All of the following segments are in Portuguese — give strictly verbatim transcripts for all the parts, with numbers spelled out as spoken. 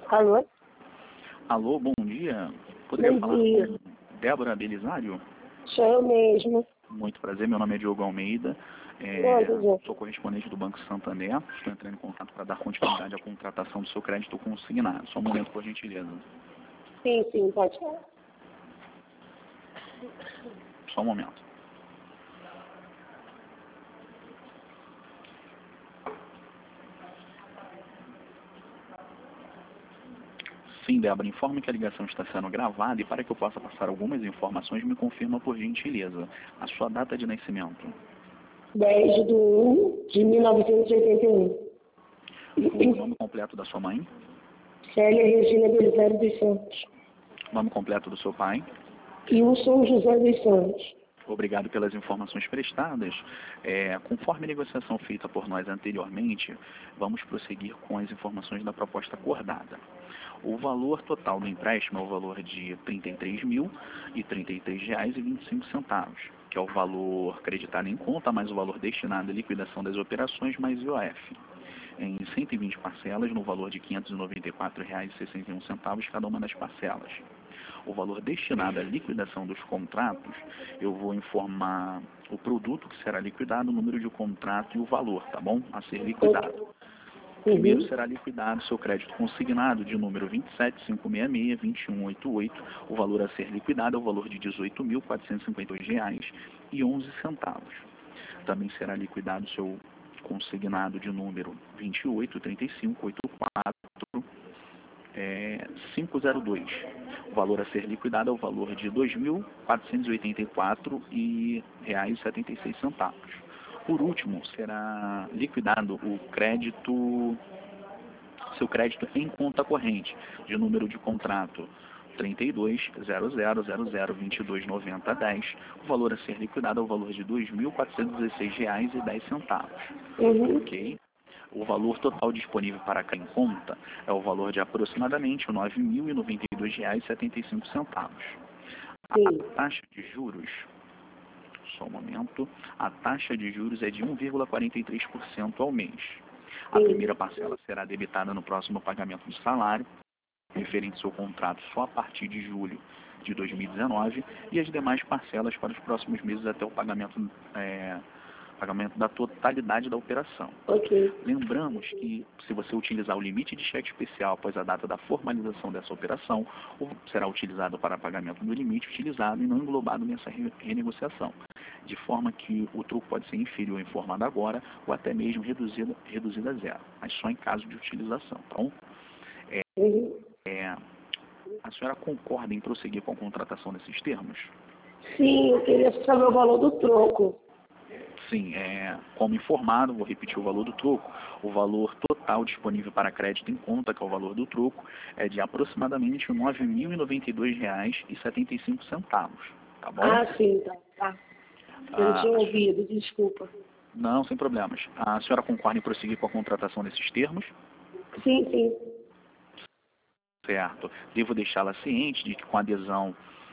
Alô? Alô, bom dia. Poderia Bom falar dia. com Débora Belisário? Sou eu mesmo. Muito prazer, meu nome é Diogo Almeida. Bom É, dia. sou correspondente do Banco Santander. Estou entrando em contato para dar continuidade à contratação do seu crédito consignado. Só um momento, por gentileza. Sim, sim, pode falar. Só um momento. Sim, Débora, informe que a ligação está sendo gravada e para que eu possa passar algumas informações, me confirma por gentileza a sua data de nascimento. dez de um de mil novecentos e oitenta e O um. nome completo da sua mãe, Célia Regina Belisário dos Santos. nome completo do seu pai. Wilson José dos Santos. Obrigado pelas informações prestadas. É, conforme a negociação feita por nós anteriormente, vamos prosseguir com as informações da proposta acordada. O valor total do empréstimo é o valor de trinta e três mil e trinta e três reais e vinte e cinco centavos, que é o valor creditado em conta, mais o valor destinado à liquidação das operações, mais I O F, em cento e vinte parcelas, no valor de quinhentos e noventa e quatro reais e sessenta e um centavos cada uma das parcelas. O valor destinado à liquidação dos contratos, eu vou informar o produto que será liquidado, o número de contrato e o valor, tá bom? A ser liquidado. Primeiro Uhum. será liquidado seu crédito consignado de número vinte e sete, quinhentos e sessenta e seis, vinte e um, oitenta e oito. O valor a ser liquidado é o valor de dezoito mil quatrocentos e cinquenta e dois reais e onze centavos. Também será liquidado seu consignado de número vinte e oito, trinta e cinco, oitenta e quatro, é, quinhentos e dois. O valor a ser liquidado é o valor de dois mil quatrocentos e oitenta e quatro reais e setenta e seis centavos. Por último, será liquidado o crédito, seu crédito em conta corrente, de número de contrato trinta e dois, zero zero zero zero, vinte e dois, noventa, dez. O valor a ser liquidado é o valor de dois mil quatrocentos e dezesseis reais e dez centavos. Uhum. Ok? O valor total disponível para cá em conta é o valor de aproximadamente nove mil e noventa e dois reais e setenta e cinco centavos. A Sim. taxa de juros, só um momento, a taxa de juros é de um vírgula quarenta e três por cento ao mês. A Sim. primeira parcela será debitada no próximo pagamento do salário, referente ao seu contrato só a partir de julho de dois mil e dezenove, e as demais parcelas para os próximos meses até o pagamento, é, pagamento da totalidade da operação. Ok. Lembramos que, se você utilizar o limite de cheque especial após a data da formalização dessa operação, ou será utilizado para pagamento do limite utilizado e não englobado nessa re renegociação, de forma que o troco pode ser inferior informado agora ou até mesmo reduzido, reduzido a zero, mas só em caso de utilização. Então, é, Uhum. é, a senhora concorda em prosseguir com a contratação desses termos? Sim, eu queria saber o valor do troco. Sim, é, como informado, vou repetir o valor do troco. O valor total disponível para crédito em conta, que é o valor do troco, é de aproximadamente nove mil e noventa e dois reais e setenta e cinco centavos. Tá bom? Ah, sim, tá. tá. Eu não Ah, tinha ouvido, desculpa. não, sem problemas. A senhora concorda em prosseguir com a contratação desses termos? Sim, sim. Certo. Devo deixá-la ciente de que com a adesão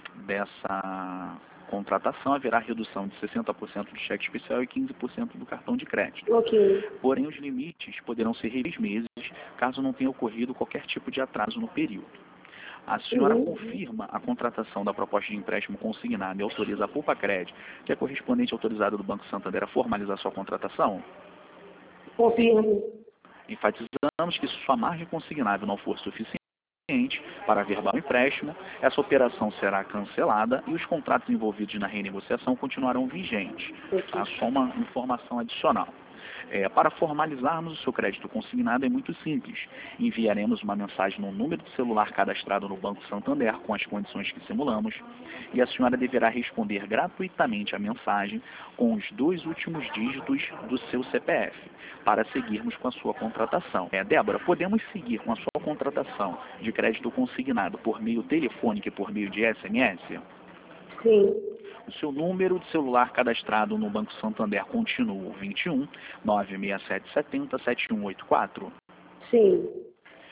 dessa contratação haverá redução de sessenta por cento do cheque especial e quinze por cento do cartão de crédito. Ok. Porém, os limites poderão ser seis meses, caso não tenha ocorrido qualquer tipo de atraso no período. A senhora Uhum. confirma a contratação da proposta de empréstimo consignado e autoriza a Poupa Crédito, que é correspondente autorizada do Banco Santander, a formalizar sua contratação? Confirmo. Enfatizamos que se sua margem consignável não for suficiente para averbar o empréstimo, essa operação será cancelada e os contratos envolvidos na renegociação continuarão vigentes. Tá? Só uma informação adicional. É, para formalizarmos o seu crédito consignado é muito simples. Enviaremos uma mensagem no número de celular cadastrado no Banco Santander com as condições que simulamos e a senhora deverá responder gratuitamente a mensagem com os dois últimos dígitos do seu C P F para seguirmos com a sua contratação. É, Débora, podemos seguir com a sua contratação de crédito consignado por meio telefônico e por meio de S M S? Sim. O seu número de celular cadastrado no Banco Santander continua o vinte e um, nove seis sete sete zero, sete um oito quatro? Sim.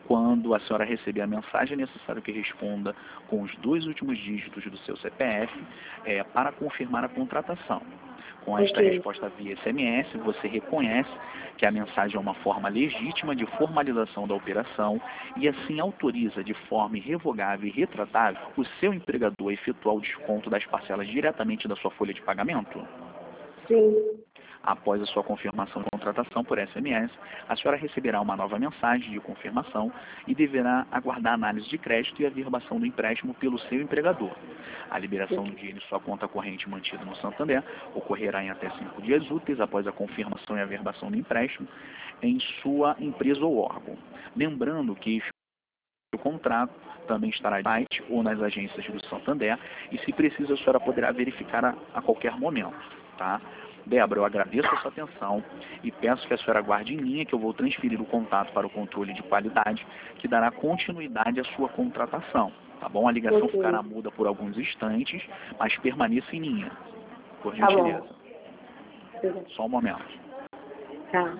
Quando a senhora receber a mensagem, é necessário que responda com os dois últimos dígitos do seu C P F é, para confirmar a contratação. Com esta Ok. resposta via S M S, você reconhece que a mensagem é uma forma legítima de formalização da operação e assim autoriza de forma irrevogável e retratável o seu empregador a efetuar o desconto das parcelas diretamente da sua folha de pagamento? Sim. Após a sua confirmação de contratação por S M S, a senhora receberá uma nova mensagem de confirmação e deverá aguardar a análise de crédito e a averbação do empréstimo pelo seu empregador. A liberação do dinheiro em sua conta corrente mantida no Santander ocorrerá em até cinco dias úteis após a confirmação e averbação do empréstimo em sua empresa ou órgão. Lembrando que o contrato também estará no site ou nas agências do Santander e, se precisa, a senhora poderá verificar a, a qualquer momento, tá? Débora, eu agradeço a sua atenção e peço que a senhora aguarde em linha que eu vou transferir o contato para o controle de qualidade, que dará continuidade à sua contratação, tá bom? A ligação Ok. ficará muda por alguns instantes, mas permaneça em linha, por Tá gentileza. bom. Só um momento. Tá.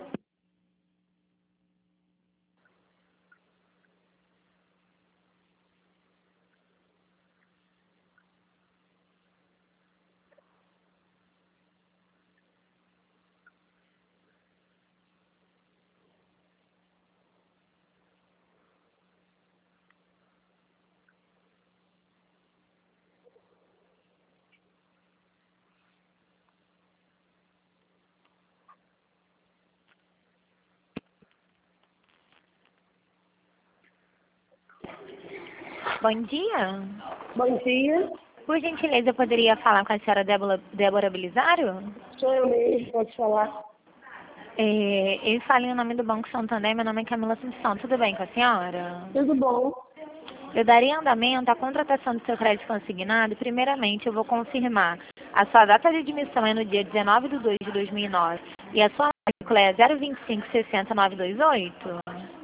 Bom dia. Bom dia. Por gentileza, eu poderia falar com a senhora Débora, Débora Belisário? Sou eu mesmo, pode falar. É, eu falei o nome do Banco Santander, meu nome é Camila Assunção. Tudo bem com a senhora? Tudo bom? Eu daria andamento à contratação do seu crédito consignado. Primeiramente, eu vou confirmar. A sua data de admissão é no dia dezenove de dois de dois mil e nove e a sua matrícula é zero vinte e cinco sessenta nove dois oito?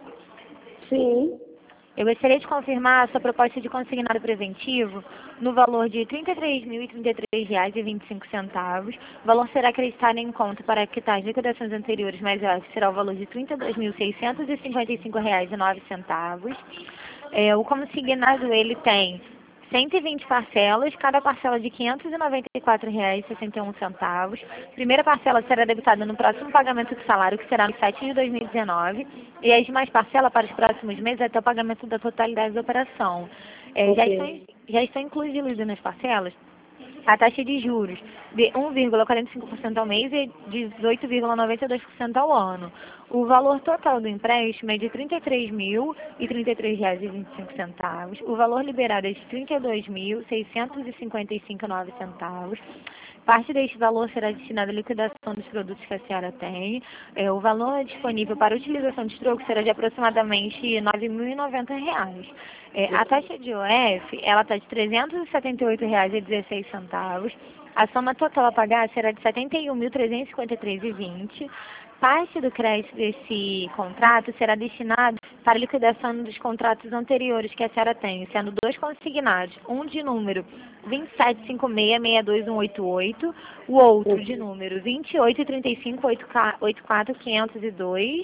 Sim. Eu gostaria de confirmar a sua proposta de consignado preventivo no valor de trinta e três mil e trinta e três reais e vinte e cinco centavos. O valor será acreditado em conta para quitar as liquidações anteriores, mas será o valor de trinta e dois mil seiscentos e cinquenta e cinco reais e nove centavos. É, o consignado ele tem cento e vinte parcelas, cada parcela de quinhentos e noventa e quatro reais e sessenta e um centavos. Primeira parcela será debitada no próximo pagamento do salário, que será no sete de dois mil e dezenove, e as demais parcelas para os próximos meses até o pagamento da totalidade da operação. É, já, Ok. estão, já estão incluídas nas parcelas a taxa de juros de um vírgula quarenta e cinco por cento ao mês e dezoito vírgula noventa e dois por cento ao ano. O valor total do empréstimo é de trinta e três mil e trinta e três reais e vinte e cinco centavos. O valor liberado é de trinta e dois mil seiscentos e cinquenta e cinco reais e nove centavos. Parte deste valor será destinado à liquidação dos produtos que a senhora tem. É, o valor disponível para utilização de troco será de aproximadamente nove mil e noventa reais. É, a taxa de O F, ela está de trezentos e setenta e oito reais e dezesseis centavos. A soma total a pagar será de setenta e um mil trezentos e cinquenta e três reais e vinte centavos. Parte do crédito desse contrato será destinado para a liquidação dos contratos anteriores que a senhora tem, sendo dois consignados, um de número vinte e sete cinco seis seis dois um oito oito, o outro de número vinte e oito trinta e cinco oitenta e quatro quinhentos e dois.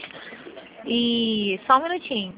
E só um minutinho.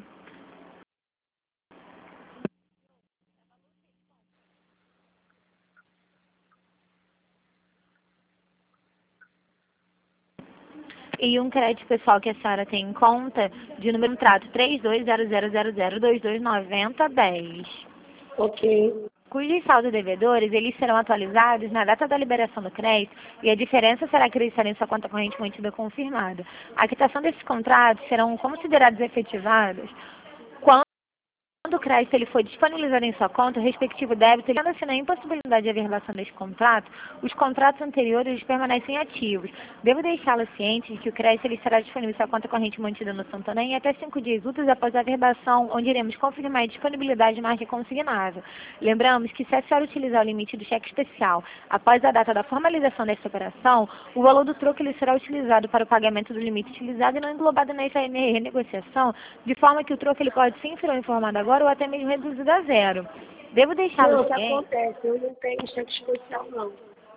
E um crédito pessoal que a senhora tem em conta de número de trato três dois zero zero zero zero dois dois nove zero um zero. Ok. Cujos saldos devedores, eles serão atualizados na data da liberação do crédito e a diferença será acreditada em sua conta corrente mantida confirmada. A quitação desses contratos serão considerados efetivados quando Quando o crédito ele for disponibilizado em sua conta, o respectivo débito, ele sendo a impossibilidade de averbação deste contrato, os contratos anteriores eles permanecem ativos. Devo deixá-la ciente de que o crédito ele será disponível em sua conta corrente mantida no Santander em até cinco dias úteis após a averbação, onde iremos confirmar a disponibilidade de margem consignável. Lembramos que se a senhora utilizar o limite do cheque especial após a data da formalização desta operação, o valor do troco ele será utilizado para o pagamento do limite utilizado e não englobado nessa renegociação, de forma que o troco ele pode sim ser informado agora ou até mesmo reduzido a zero. Devo deixá-lo Não, o que ciente. acontece? Eu não tenho cheque especial, não.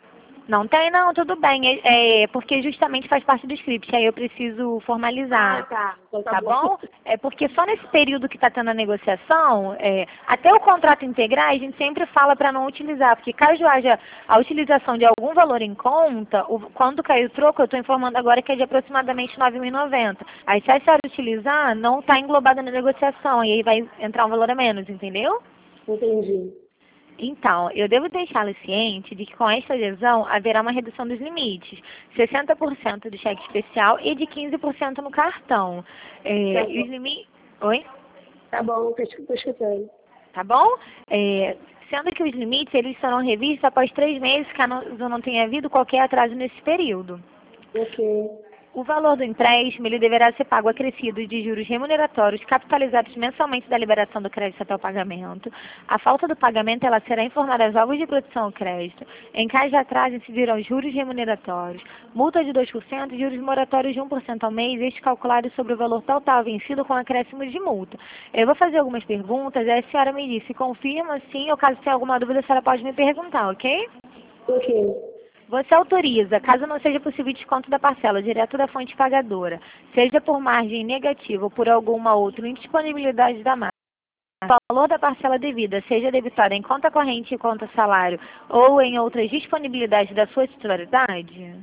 Não tem, não, tudo bem. É, é porque justamente faz parte do script, aí eu preciso formalizar. Ah, tá. Então tá, Tá bom. bom? É porque só nesse período que está tendo a negociação, é, até o contrato integral, a gente sempre fala para não utilizar, porque caso haja a utilização de algum valor em conta, o, quando cair o troco, eu estou informando agora que é de aproximadamente nove mil e noventa. Aí se a senhora utilizar, não está englobada na negociação, e aí vai entrar um valor a menos, entendeu? Entendi. Então, eu devo deixá-lo ciente de que com esta adesão haverá uma redução dos limites, sessenta por cento do cheque especial e de quinze por cento no cartão. É, Tá e os bom. limites... Oi? Tá bom, tô escu- tô escutando. Tá bom? É, sendo que os limites eles serão revistos após três meses, caso não tenha havido qualquer atraso nesse período. Ok. O valor do empréstimo ele deverá ser pago acrescido de juros remuneratórios capitalizados mensalmente da liberação do crédito até o pagamento. A falta do pagamento ela será informada aos órgãos de produção ao crédito. Em caso de atraso, incidirão juros remuneratórios, multa de dois por cento e juros moratórios de um por cento ao mês, este calculado sobre o valor total vencido com acréscimo de multa. Eu vou fazer algumas perguntas, aí a senhora me diz se confirma, sim, ou caso tenha alguma dúvida, a senhora pode me perguntar, ok? Ok. Você autoriza, caso não seja possível desconto da parcela direto da fonte pagadora, seja por margem negativa ou por alguma outra indisponibilidade da margem, o valor da parcela devida seja debitada em conta corrente e conta salário ou em outras disponibilidades da sua titularidade?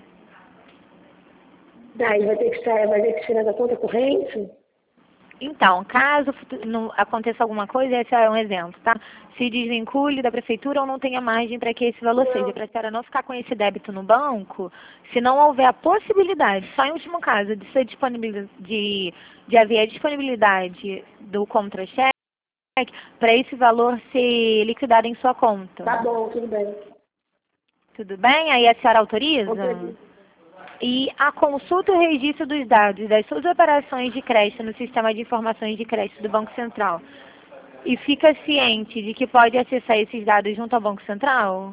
Daí vai ter que sair, vai ter que tirar da conta corrente? Então, caso futu- não aconteça alguma coisa, esse é um exemplo, tá? Se desvincule da prefeitura ou não tenha margem para que esse valor Não. seja, para a senhora não ficar com esse débito no banco, se não houver a possibilidade, só em último caso, de ser disponibilidade, de, de haver a disponibilidade do contra-cheque, para esse valor ser liquidado em sua conta. Tá bom, tudo bem. Tudo bem? Aí a senhora autoriza? Autorizo. E a consulta e o registro dos dados das suas operações de crédito no Sistema de Informações de Crédito do Banco Central. E fica ciente de que pode acessar esses dados junto ao Banco Central?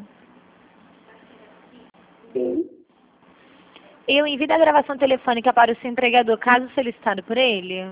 Sim. Eu envio a gravação telefônica para o seu empregador, caso solicitado por ele?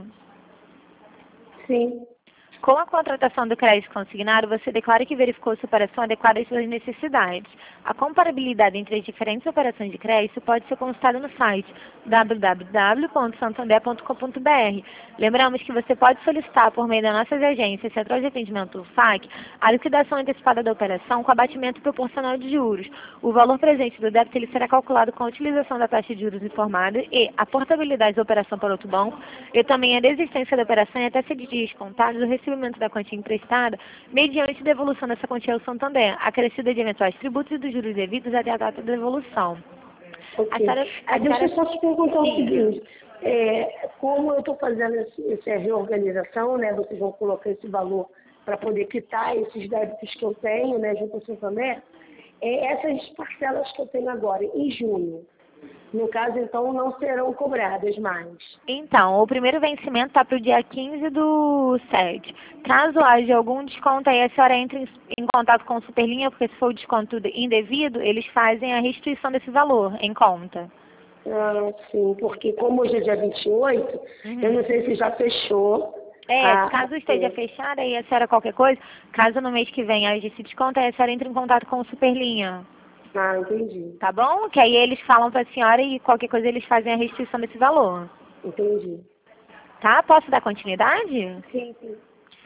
Sim. Com a contratação do crédito consignado, você declara que verificou sua operação adequada às suas necessidades. A comparabilidade entre as diferentes operações de crédito pode ser consultada no site w w w ponto santander ponto com ponto b r. Lembramos que você pode solicitar, por meio das nossas agências, Central de Atendimento do F A C, a liquidação antecipada da operação com abatimento proporcional de juros. O valor presente do débito ele será calculado com a utilização da taxa de juros informada e a portabilidade da operação para outro banco e também a desistência da operação e até ser descontado do recebimento da quantia emprestada mediante devolução dessa quantia ao Santander, acrescida de eventuais tributos e dos juros devidos até a data da devolução. Ok. A senhora, a Ah, deixa eu senhora... só te perguntar o Sim. seguinte. É, como eu estou fazendo esse, essa reorganização, né? Vocês vão colocar esse valor para poder quitar esses débitos que eu tenho, né? Junto ao Santander. É, essas parcelas que eu tenho agora, em junho, no caso, então, não serão cobradas mais. Então, o primeiro vencimento está para o dia quinze do sete. Caso haja algum desconto, aí a senhora entra em, em contato com o Superlinha, porque se for o desconto indevido, eles fazem a restituição desse valor em conta. Ah, sim, porque como hoje é dia vinte e oito, Uhum. eu não sei se já fechou. É, a- caso esteja é. fechada, aí a senhora qualquer coisa, caso no mês que vem haja esse desconto, aí a senhora entra em contato com o Superlinha. Ah, entendi. Tá bom? Que aí eles falam para a senhora e qualquer coisa eles fazem a restituição desse valor. Entendi. Tá? Posso dar continuidade? Sim, sim.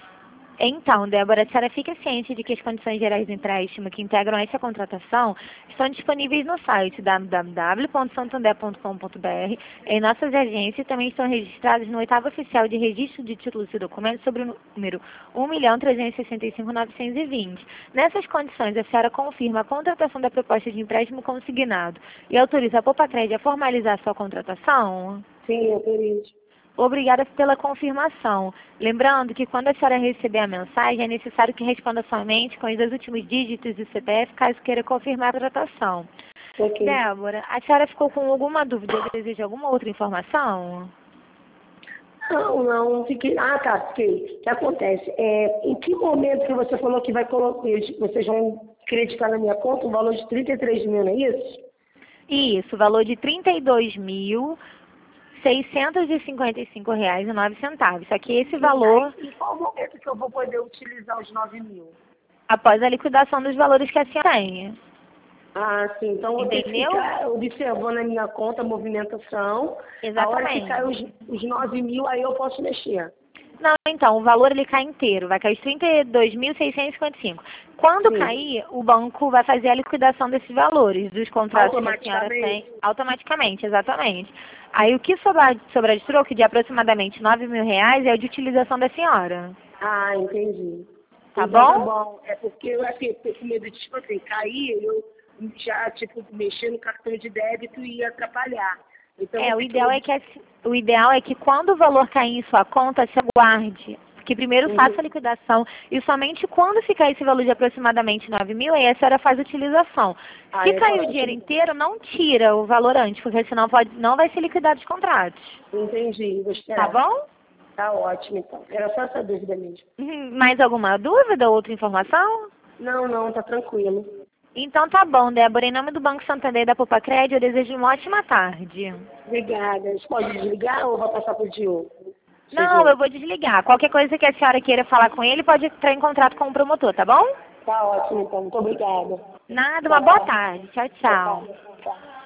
Então, Débora, a senhora fica ciente de que as condições gerais do empréstimo que integram essa contratação estão disponíveis no site w w w ponto santander ponto com ponto b r. Em nossas agências também estão registradas no oitavo oficial de registro de títulos e documentos sobre o número um milhão trezentos e sessenta e cinco mil novecentos e vinte. Nessas condições, a senhora confirma a contratação da proposta de empréstimo consignado e autoriza a Popacred a formalizar sua contratação? Sim, autorizo. Obrigada pela confirmação. Lembrando que quando a senhora receber a mensagem, é necessário que responda somente com os dois últimos dígitos do C P F, caso queira confirmar a tratação. Ok. Débora, a senhora ficou com alguma dúvida ou deseja alguma outra informação? Não, não, fiquei. Ah, tá, fiquei. O que acontece? É, em que momento que você falou que vai colocar, vocês vão creditar na minha conta um valor de trinta e três mil, não é isso? Isso, o valor de trinta e dois mil seiscentos e cinquenta e cinco reais e nove centavos. Só que esse valor, Em qual momento que eu vou poder utilizar os nove mil? após a liquidação dos valores que a senhora tem. Ah, sim. Então eu vou ter que Entendeu? ficar observando a minha conta, a movimentação. A hora que Exatamente. cai os, os nove mil, aí eu posso mexer. Não, então, o valor ele cai inteiro, vai cair os trinta e dois mil seiscentos e cinquenta e cinco. Quando Sim. cair, o banco vai fazer a liquidação desses valores, dos contratos que a senhora tem, Automaticamente? automaticamente, exatamente. Aí o que sobrar, sobrar de troco, de aproximadamente nove mil reais, é o de utilização da senhora. Ah, entendi. Tá Então tá bom? bom. É porque eu assim, tô com medo de, tipo assim, cair, eu já, tipo, mexer no cartão de débito e ia atrapalhar. Então, É, eu o tenho ideal é que assim- o ideal é que quando o valor cair em sua conta, se aguarde. Que primeiro Uhum. faça a liquidação e somente quando ficar esse valor de aproximadamente nove mil, aí a senhora faz a utilização. Ah, Se eu cair o posso dinheiro utilizar. inteiro, não tira o valor antes, porque senão pode, não vai ser liquidado os contratos. Entendi, vou Tá esperar. bom? Tá ótimo, então. Era só essa dúvida mesmo. Uhum. Mais alguma dúvida ou outra informação? Não, não, tá tranquilo. Então tá bom, Débora. Em nome do Banco Santander e da Poupa Crédito, eu desejo uma ótima tarde. Obrigada. Você pode desligar ou vou passar pro Diogo? Não, eu vou desligar. Qualquer coisa que a senhora queira falar com ele, pode entrar em contato com o promotor, tá bom? Tá ótimo, então. Muito obrigada. Nada, uma boa tarde. Tchau, tchau. Boa tarde. Tchau.